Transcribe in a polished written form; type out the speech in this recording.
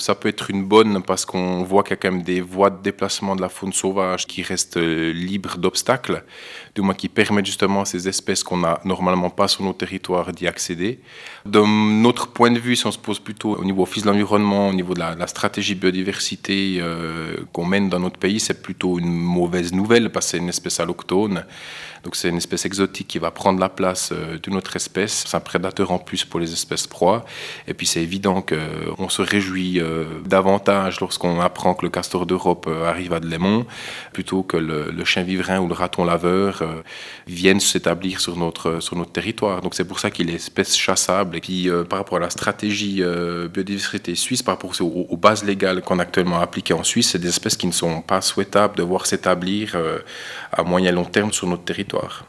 ça peut être une bonne parce qu'on voit qu'il y a quand même des voies de déplacement de la faune sauvage qui restent libres d'obstacles, du moins qui permettent justement à ces espèces qu'on n'a normalement pas sur nos territoires d'y accéder. De notre point de vue, si on se pose plutôt au niveau Office de l'environnement, au niveau de la stratégie biodiversité qu'on mène dans notre pays, c'est plutôt une mauvaise nouvelle parce que c'est une espèce alloctone. Donc c'est une espèce exotique qui va prendre la place d'une autre espèce. C'est un prédateur en plus pour les espèces proies. Et puis c'est évident qu'on se réjouit davantage lorsqu'on apprend que le castor d'Europe arrive à Delémont, plutôt que le chien vivrain ou le raton laveur viennent s'établir sur notre territoire. Donc c'est pour ça qu'il est espèce chassable. Et puis par rapport à la stratégie biodiversité suisse, par rapport aux bases légales qu'on a actuellement appliquées en Suisse, c'est des espèces qui ne sont pas souhaitables de voir s'établir à moyen et long terme sur notre territoire.